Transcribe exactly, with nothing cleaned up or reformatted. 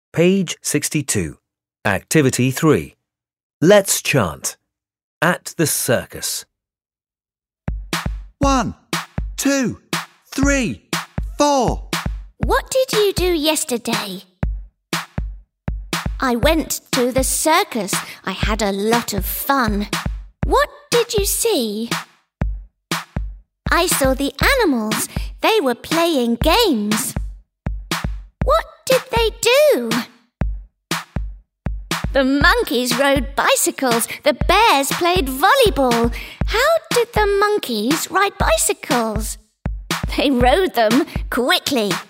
Page sixty-two. Activity three. Let's chant. At the circus. One, two, three, four. What did you do yesterday? I went to the circus. I had a lot of fun. What did you see? I saw the animals. They were playing games. What did they do? The monkeys rode bicycles. The bears played volleyball. How did the monkeys ride bicycles? They rode them quickly.